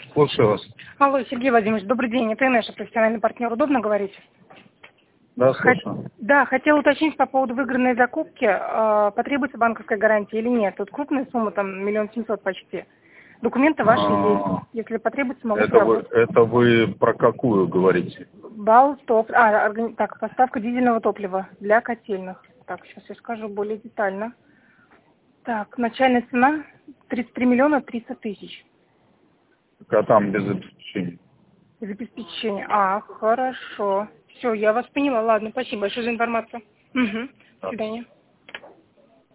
Слушаю вас. Алло, Сергей Владимирович, добрый день. Это наш профессиональный партнер. Удобно говорить? Да, слушаю. Да, хотела уточнить по поводу выигранной закупки. Потребуется банковская гарантия или нет? Тут крупная сумма, там 1 700 000 почти. Документы ваши есть. Если потребуется, могу сработать. Это вы про какую говорите? Так, поставка дизельного топлива для котельных. Так, сейчас я скажу более детально. Так, начальная цена 33 300 000. А там без обеспечения. Без обеспечения. Хорошо. Все, я вас поняла. Ладно, спасибо большое за информацию. Угу. До свидания.